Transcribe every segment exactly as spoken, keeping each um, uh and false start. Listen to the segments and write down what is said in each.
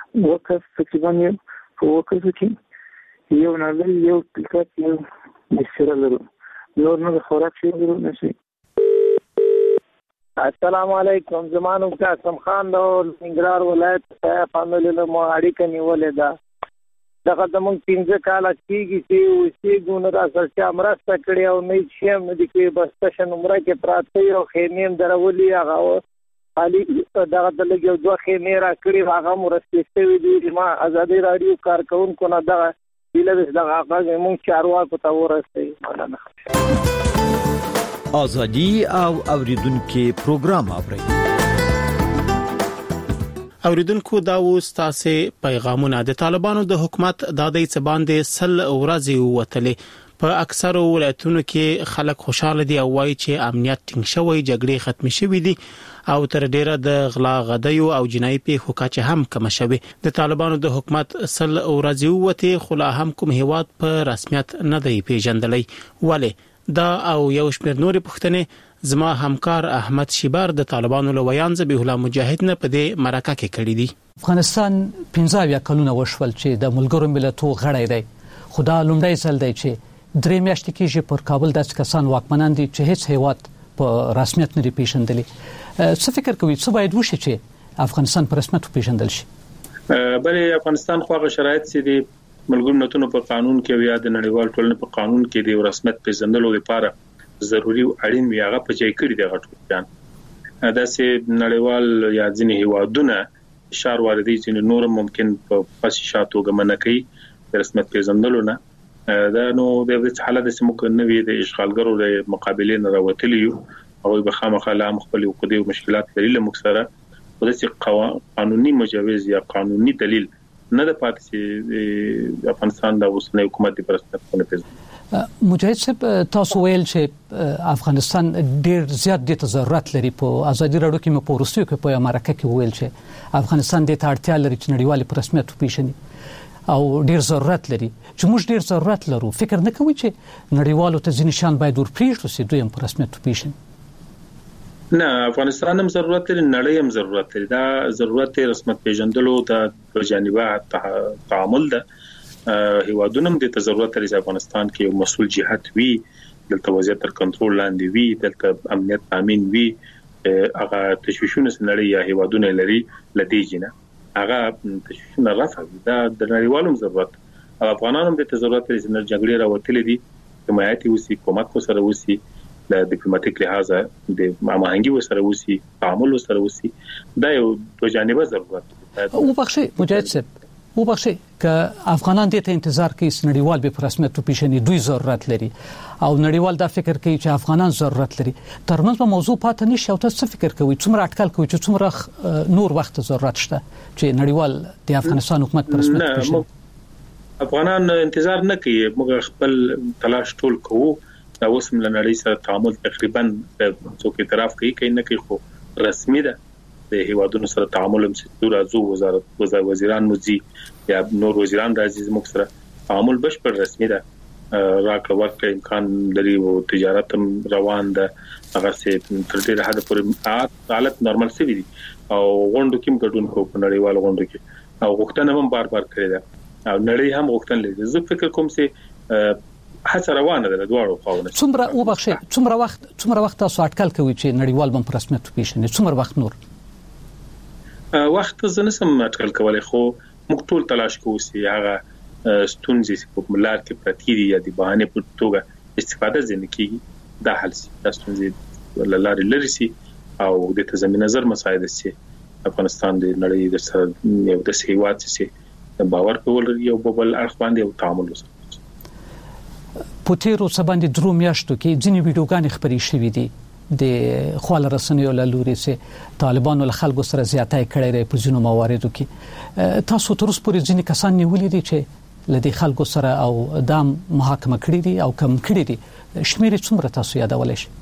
وکړ تقریبا یو وکړ چې یو نظر یو پلیکات یو مشره لرو نور نه خوراک شي لرو نشي. السلام علیکم. زمانو قاسم خان د ننګرهار ولایت په فامیل له مو اړیکه نیولې ده. دغه زمونږ پنځه کاله کېږي چې اوسېږو را سره چې مرسته کړې او نه چې هم نه دي کې بس تشه نمره کې پراته یو خیمې هم درولي هغه خالي دغه د لږ یو دوه خیمې را کړي هغه مرستې شوي دي. ما ازادي راډیو کارکوونکو نه دغه هیله دغه هغه زمونږ چارواکو ته ورسوي. مننه. آزادی او اوریدونکو پروګرام اورئ. اوریدونکو دا وستاسه پیغامونه د طالبانو د حکومت د دې څه باندې سل ورځې وتلې په اکثر ولایتونو کې خلک خوشاله دي او وایي چې امنیت ټینګ شوی جګړې ختم شوې دي او تر ډیره د غلا غدیو او جنایي پیښو کچه هم کم شوی. د طالبانو د حکومت سل ورځې وته خلا هم کوم هیواد په رسمیت نه دی پیژندلې ولی دا او یو شمېر نورې پوښتنې زما همکار احمد شیبار د طالبانو له ویان ذبیح الله مجاهد نه په دې مرکه کې کړی دي. افغانستان پنځه کلونه وشول چې د ملګرو ملتونو غړی دی خو دا لومړی ځل دی چې درې میاشتې کېږي پر کابل داسې کسان واکمنان دي چې هیڅ هیواد په رسمیت نه پیژندلي. څه فکر کوي څه باید وشي چې افغانستان په رسمیت پیژندل شي؟ بلې افغانستان خو هغه شرایط چې دي ملګرو ملتونو په قانون کې یا د نړیوال ټولنې په قانون کې د رسمیت پیژندلو لپاره ضروري او اړین وي هغه په ځای کړی دی غټوان دا چې نړیوال یا ځینې هیوادونه اشاره واردي چې نور ممکن په پاسشاتو غمنه کوي د رسمیت پیژندلو نه دا نو د دې حالت چې موږ نه وي د اشغالګرو د مقابلې نه راوتلی یو او به خامخاله خپل قضیې او مشکلات لري له موږ سره په دې قانوني مجوز یا قانوني دلیل نه د پاتې چې افغانستان د اوسنۍ حکومت د پرسپکټیو نه پیژني. مجاهد صاحب تاسو ویل چې افغانستان ډیر زیات د ضرورت لري په ازادي راډیو کې مې په ورسیو کې په امریکا کې ویل چې افغانستان د اړتیا لري چې نړیوال پرسپکټیو پیژني او ډیر ضرورت لري چې موږ ډیر ضرورت لرو. فکر نه کوي چې نړیوالو ته ځینې شان باید ورپریږدو چې دوی هم پرسپکټیو پیژني؟ نه افغانستان هم ضرورت لري نړۍ هم ضرورت لري. دا ضرورت رسمیت پیژندلو د جانبه تعامل ده هیوادونه هم د ضرورت لري افغانستان کې یو مسؤل جهت وي دلته وضعیت تر کنټرول لاندې وي دلته امنیت تامین وي هغه تشویشونه سنړي یا هیوادونه لري لدی جنه هغه تشویشونه رافع دا د نړیوالو ضرورت او افغانانو هم د ضرورت لري چې جګړې راوتلې دي حمایت وسی کومک سره وسی د ډیپلوماټیک لحاظه د هماهنګي وسره وسی تعامل وسره وسی دا یو د جانبه ضرورت او بخشي مجاهد صاحب او بخشي ک افغانان د ته انتظار کوي نړیوال به په رسمیت پیژني دوی ضرورت لري او نړیوال دا فکر کوي چې افغانان ضرورت لري ترمنځ په موضوع پاتې نشي او تاسو فکر کوي څومره اټکل کوي چې څومره نور وخت ضرورت شته چې نړیوال د افغانستان حکومت په رسمیت پیژني؟ افغانان انتظار نه کوي موږ خپل تلاش ټول کوو دا اوس هم لنړی سره تعامل تقریبا څوک اعتراف کوي کینه کوي خو رسمي ده د هیوادونو سره تعامل هم ستور ازو وزارت وزیران مزي یا نور وزیران راځي موږ سره تعامل بشپړ رسمي ده راکړه ورکړه امکان لري او تجارت هم روان ده هغه څه تر دې حد پورې حالت نورمال سي دي او غونډو کې ګډون کوو په نړیوال غونډو کې او غوښتنه هم بار بار کړې ده او نړۍ هم غوښتنه لري زه فکر کوم چې هڅه روانه ده دواړو خواونه. څومره او بخښه څومره وخت څومره وخت تاسو اټکل کوي چې نړیوال بم په رسمیت پیژني څومره وخت نور؟ وخت زه نسم اټکل کولای خو موږ ټول تلاش کوو چې هغه ستونزې په ملار کې پرتی دي یا د بهانه په توګه استفاده ځنه کیږي دا حل سي د ستونزې لارې لري سي او د تضمین نظر مساعد سي افغانستان د نړۍ د سره یو د سیوات سي باور کول یو بل اړخ باندې او تعامل وسه په تیرو سباندې درو میاشتو کې ځینې ویډیوګانې خبرې شوې دي د خپل رسنیو له لوري چې طالبانو له خلکو سره زیاتای کړی دی په ځینو مواردو کې تاسو تر اوسه پورې ځینې کسان نیولې دي چې له دې خلکو سره او دام محاکمه کړی دي او کم کړی دي شمیر څومره تاسو یادولای شئ؟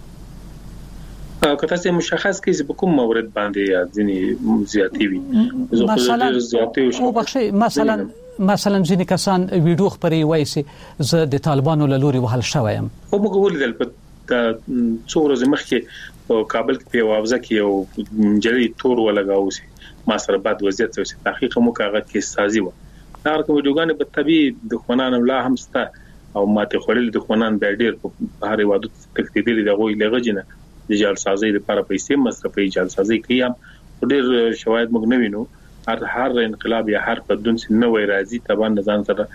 که تاسو مشخص کړئ په کوم مورد باندې یا ځینې زیاتی وي مثلا او بخښي مثلا مثلا ځینې کسان ویډیو خبري وایي چې زه د طالبانو له لوري وهل شوم او موږ ولیدل په څو ورځې مخکې په کابل کې په اوازه کې یو جری تور ولګاو سي ما سره بعد وضعیت او تحقیق مو کاغه کې سازي و دا کوم ویډیوګان په طبي دښمنان لا هم ستا او ماته خورل دښمنان به ډیر په هر وادو تکتیدل د غوي لغجنه د جال سازي لپاره پیسې مصرفي جال سازي کيام ډیر شواهد موږ نه وینو هر هر انقلاب یا هر بدون سن نوې راځي طبعا ځان سره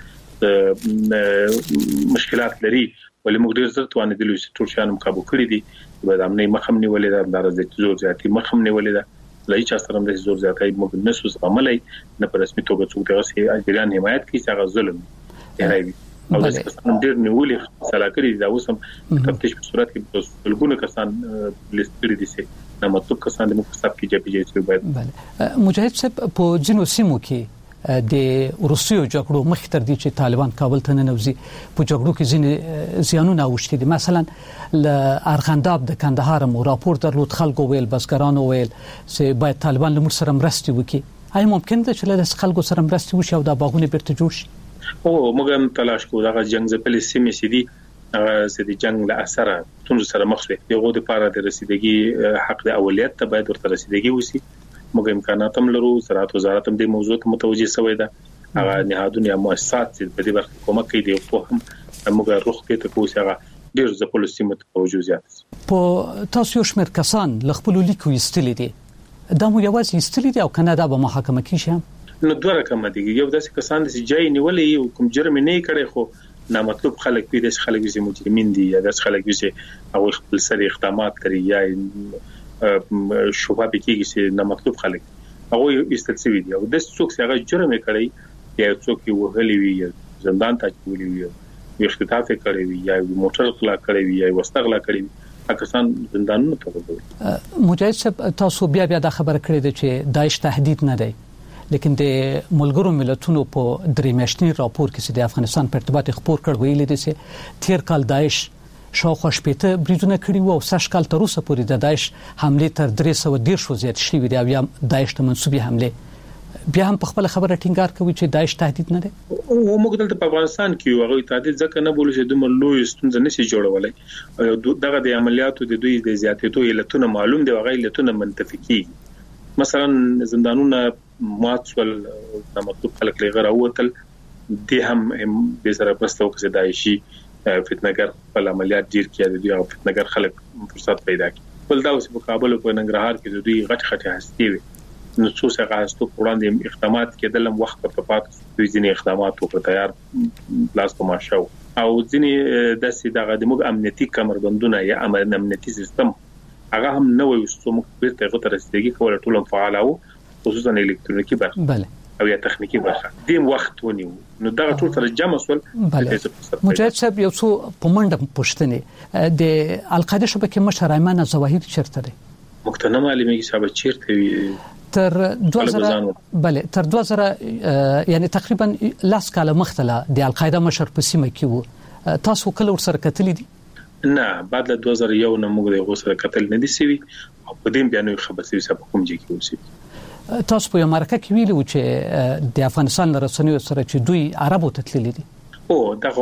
مشکلات لري ولې موږ ډیر زر توانه دي چې ټول شانم قابو کړی دي به د امنیت مخم نیولې ده د راځي زور زیاتی مخم نیولې ده لای چې سره د زور زیاتای موږ نه سوس عملي نه په رسمي توګه څوک دغه سي اجران حمایت کوي چې هغه ظلم دی او د څه ډیر نیولې سلاکري دا اوسم تفتیش په صورت کې بلګونه کسان لیستري دي سي نه مطلب کسان د مختصاب کې جبي جې باید بله مجاهد صاحب په جنو سیمو کې د روسیو جګړو مخ تر دي چې طالبان کابل ته ننوځي په جګړو کې ځینې زیانونه اوښتي دي مثلا ل ارغنداب د کندهار مو راپور درلود خلکو ویل بسګرانو ویل چې باید طالبان له موږ سره مرستي وکړي آیا ممکن ده چې له خلکو سره مرستي وشي او د باغونه بیرته جوړ شي او موږ هم تلاش کوو دا جنگ زپلې سیمې سي دي هغه سدي جنگ له اثر تون سره مخ شي یو د پاره د رسیدګي حق د اولیت ته باید ورته رسیدګي وسی موږ امکانات هم لرو زراعت وزارت هم د موضوع ته متوجي شوی ده هغه نهادونه مؤسسات چې په دې برخه کومک کوي او په هم موږ روخ کې ته کوو چې ډیر زپلې سیمه توجه زیات په تاسو شمیر کسان لخپل لیکو استلی دي دا مو یوازې استلی دي او کنادا به محاکمه کیږي نو دوه رقم دي یو داسې کسان چې جای نیولې او کوم جرم نه کړي خو نامطلوب خلک وي د خلک چې مجرمین دي یا د خلک چې او خپل سری اقدامات کوي یا شوبه بکیږي چې نامطلوب خلک هغه استلسوي دي او د څوک چې هغه جرم کړي یا څوک یې وهلي وي زندان ته چولي وي یا اختطاف کړي وي یا موټر غلا کړي وي یا وسطغلا کړي وي پاکستان زندانونو ته وګورئ مجاهد صاحب تاسو بیا بیا د خبره کړې ده چې داعش تهدید نه دی لیکن د ملګرو ملتونو په درې میاشتنی راپور کې چې د افغانستان په ارتباط خبر کړ ویل دي چې تیر کال داعش شاوخوا شپېته بریدونه کړي وو او سږ کال تر اوسه پورې د داعش حمله تر درې سوه دېرش زیات شوې دي او یا داعش ته منسوبې حمله بیا هم په خپل خبره ټینګار کوي چې داعش تهدید نه دی او موږ دلته په افغانستان کې هغه تهدید ځکه نه بولو چې د ملوي ستونزې نشي جوړولای او دغه د عملیاتو د دوی د زیاتېدو علتونه معلوم دي او غیر علتونه منتفقي مثلا زندانونه ماتول د مطلوب خلک لغه راوتل د هم به سره پرستو کې دایشي فتنهګر په عملیات ډیر کې د یو فتنهګر خلک فرصت پیدا کړي بل دا اوس په کابل او په ننګرهار کې د دوی غټ غټ هستي وي نو څو څه غاستو وړاندې اقدامات کېدل هم وخت په پات دوی ځینې اقدامات وکړ تیار لاس په ماشاو او ځینې د سیده غدمو امنیتي کمربندونه یا امنیتي سیستم هغه هم نوې وسومه بیرته غوته رسیدګي کوله ټول فعال او خصوصا الکترونیکی برخه بله او یا تخنیکی برخه دیم وخت ونیو نو دا ټول سره جمع سول بله مجاهد صاحب یو څو په منډه پوښتنه د القاعده شبکې مشر ایمن زواهر چیرته دی مقتنع معلومي صاحب چیرته وي تر دوه زره بله تر دوه زره یعنی تقریبا لاس کاله مختله د القاعده مشر په سیمه کې وو تاسو کله ورسره کتلې دي نه بعد له دوه زره یو نه موږ د غوسره کتل نه دي سوي او په دې بیانوي خبر سوي صاحب کوم ځای کې اوسې تاسو په امریکا کې ویلو چې د افغانستان رسنیو سره چې دوی عربو ته تللي دي او دا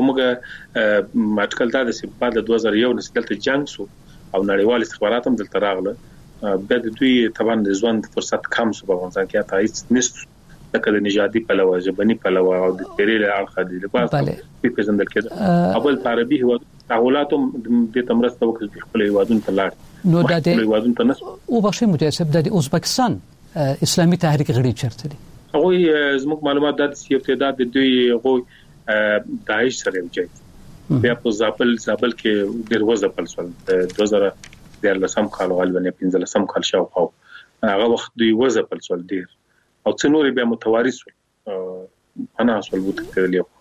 کومه ماټکل دا د بعد دوه زره یو نه دلته جنگ سو او نړیوال استخبارات هم دلته راغله بعد دوی طبعا د ځوان فرصت کم سو په افغانستان کې تایید نست لکه د نژادي پلوه ژبني پلوه او د تیرې اړخ دي لپاره په پیژندل کېده اول عربي هو تحولاتم د تمرسته وکړي خپل هیوادونو ته لاړ نو د هیوادونو ته نس او بخښه مجاهد د ازبکستان اسلامي تحریک غړي چرته دي هغه زموږ معلومات د استعداد د دوی هغه داعش سره وجای بیا په زابل زابل کې ډیر وځپل سول دوه زره دیارلسم کال غالبا پنځلسم کال شاوخوا هغه وخت دوی وځپل سول ډیر او څنور بیا متوارث انا اصل بوت کړل یو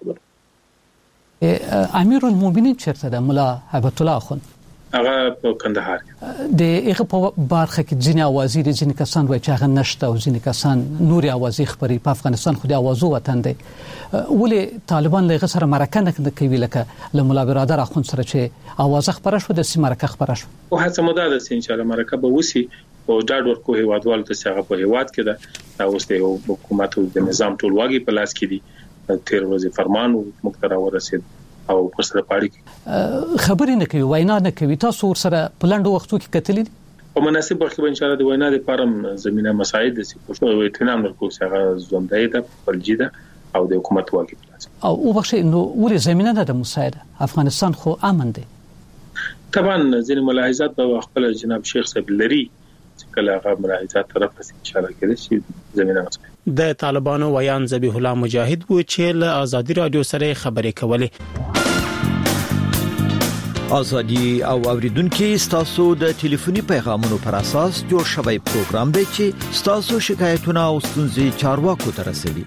خبر امیر المؤمنین چرته ده مولا هبت الله خان هغه په کندهار د هغه په برخه کې ځینې اوازې دي ځینې کسان وایي چې هغه نشته او ځینې کسان نوري اوازې خبري په افغانستان خو د اوازو وطن دی ولې طالبان له سره مرکه نه کوي لکه له مولا برادر اخوند سره چې اوازه خبره شو د سیمه مرکه خبره شو او هڅه مده ده چې ان شاء الله مرکه به وسی او ډاډ ورکو هیوادوال ته چې هغه په هیواد کې ده دا اوس د حکومت او د نظام ټول واګي په لاس کې دي تیر ورځې فرمان مقترا ورسید او پر سره پاړي خبرې نه کوي وینا نه کوي تاسو سره پلانډو وختو کې کتلې په مناسب وخت کې ان شاء الله د وینا لپاره زمينه مساعد سي په شو اطمینان ورکو څنګه زوندای ده فلجیده او د حکومت واجب او وبخښه نو ولې زمينه ده د مساعده افغانستان خو امن دی طبعا ځینې ملاحظات په خپل جناب شیخ صاحب لري چې کله هغه ملاحظات طرف څخه اشاره کړي چې زمينه مساعد د طالبانو ویان ذبیح الله مجاهد و چې له ازادي رادیو سره خبرې کولې. ازادي او اوریدونکو ستاسو د ټلیفوني پیغامونو پر اساس جوړ شوی پروګرام دی چې ستاسو شکایتونه او ستونزې چارواکو ته رسوي.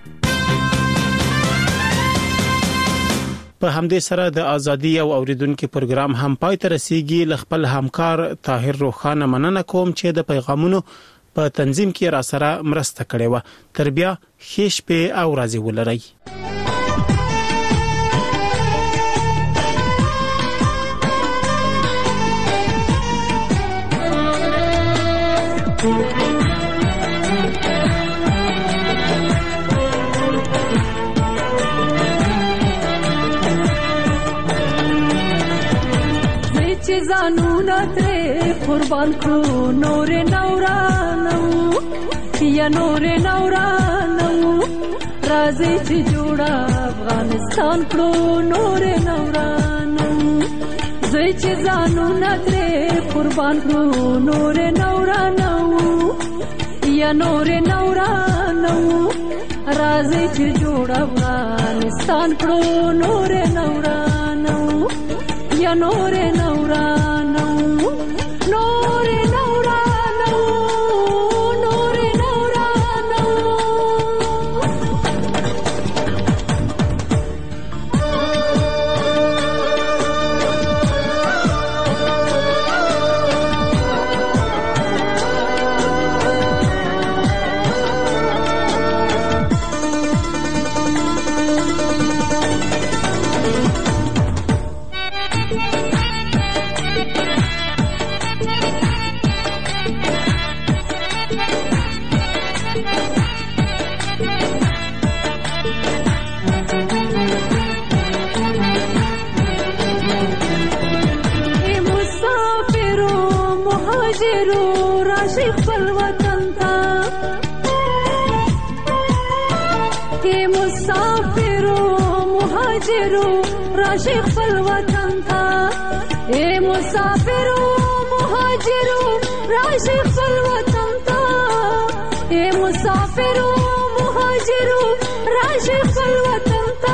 په همدې سره د ازادي او اوریدونکو پروګرام هم پای ته رسیدي. خپل همکار طاهر روخانه مننه کوم چې د پیغامونو په تنظیم کې را سره مرسته کړې و. تر بیا خېش په او راځي ولرئ. زانونا ترې قربان کړو نور نورانو یا نور نورانو راځي چې جوړه افغانستان کړو نور نورانو زه چې زانونا ترې قربان کړو نور نورانو یا نور نورانو راځي چې جوړه افغانستان کړو نور نورانو یا نور نورانو نور نورانو نور نورانو راشي خپل وطن ته اے مسافرو مهاجرو راشي خپل وطن ته اے مسافرو مهاجرو راشي خپل وطن ته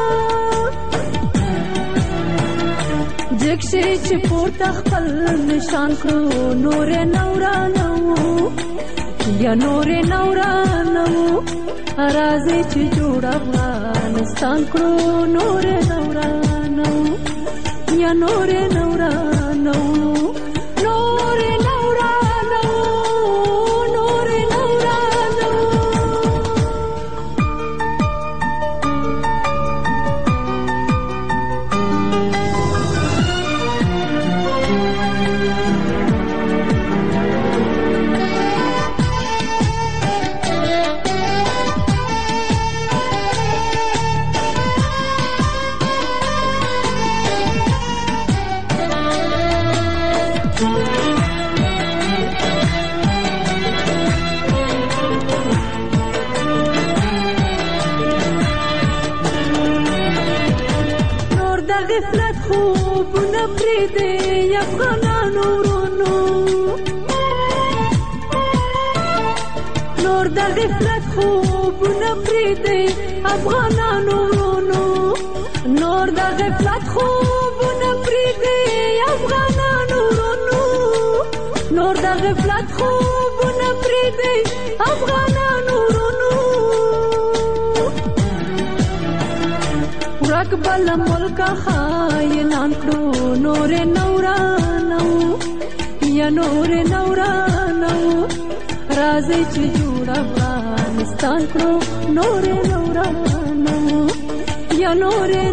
جکشي چې پورته خپل نشان کړو نور نورانو یا نور نورانو راځي چې جوړ افغانستان کړو نور نورانو یا نور نورانو نور نورانو نور نورانو غفلت خوبونه پرېږدي افغانانو ورونو نور د غفلت خوبونه پرېږدي افغانانو ورونو نور د غفلت خوبونه پرېږدي افغانانو ورونو نور د غفلت خوبونه پرېږدي افغانانو ورونو ورک بل ملک خاینان کړو نور نورانو یا نور نورانو راځي چې جوړ افغانستان کړو نور نورانو یا نور